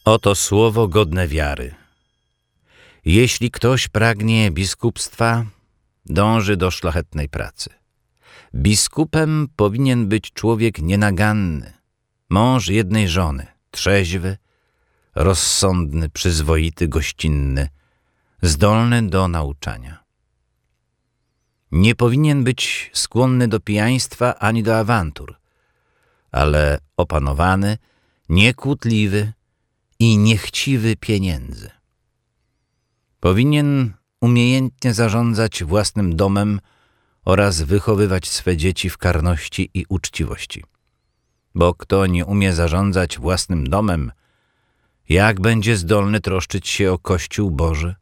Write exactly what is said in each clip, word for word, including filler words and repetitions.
Oto słowo godne wiary. Jeśli ktoś pragnie biskupstwa, dąży do szlachetnej pracy. Biskupem powinien być człowiek nienaganny, mąż jednej żony, trzeźwy, rozsądny, przyzwoity, gościnny, zdolny do nauczania. Nie powinien być skłonny do pijaństwa ani do awantur, ale opanowany, niekłótliwy i niechciwy pieniędzy. Powinien umiejętnie zarządzać własnym domem oraz wychowywać swe dzieci w karności i uczciwości. Bo kto nie umie zarządzać własnym domem, jak będzie zdolny troszczyć się o Kościół Boży?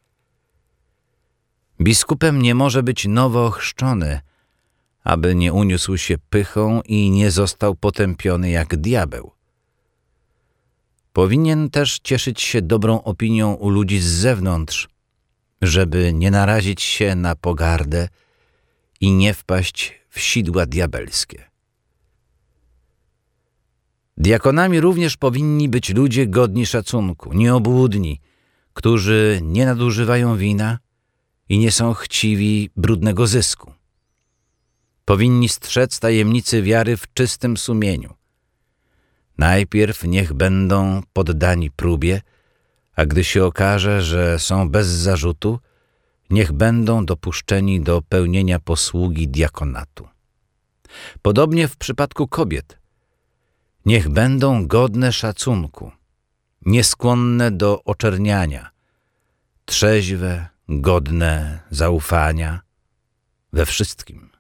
Biskupem nie może być nowo ochrzczony, aby nie uniósł się pychą i nie został potępiony jak diabeł. Powinien też cieszyć się dobrą opinią u ludzi z zewnątrz, żeby nie narazić się na pogardę i nie wpaść w sidła diabelskie. Diakonami również powinni być ludzie godni szacunku, nieobłudni, którzy nie nadużywają wina i nie są chciwi brudnego zysku. Powinni strzec tajemnicy wiary w czystym sumieniu. Najpierw niech będą poddani próbie, a gdy się okaże, że są bez zarzutu, niech będą dopuszczeni do pełnienia posługi diakonatu. Podobnie w przypadku kobiet. Niech będą godne szacunku, nieskłonne do oczerniania, trzeźwe, godne zaufania we wszystkim.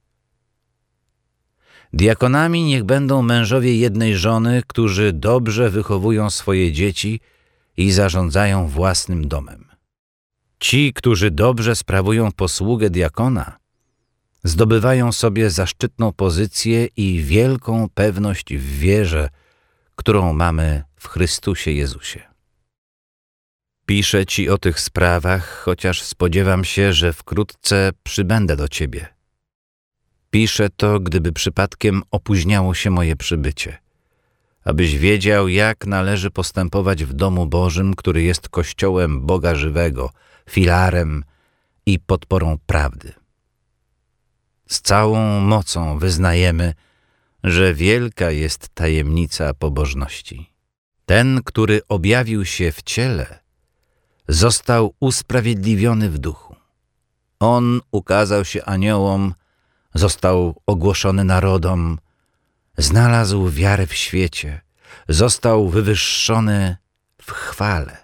Diakonami niech będą mężowie jednej żony, którzy dobrze wychowują swoje dzieci i zarządzają własnym domem. Ci, którzy dobrze sprawują posługę diakona, zdobywają sobie zaszczytną pozycję i wielką pewność w wierze, którą mamy w Chrystusie Jezusie. Piszę Ci o tych sprawach, chociaż spodziewam się, że wkrótce przybędę do Ciebie. Piszę to, gdyby przypadkiem opóźniało się moje przybycie, abyś wiedział, jak należy postępować w domu Bożym, który jest Kościołem Boga żywego, filarem i podporą prawdy. Z całą mocą wyznajemy, że wielka jest tajemnica pobożności. Ten, który objawił się w ciele, został usprawiedliwiony w duchu. On ukazał się aniołom, został ogłoszony narodom, znalazł wiarę w świecie, został wywyższony w chwale.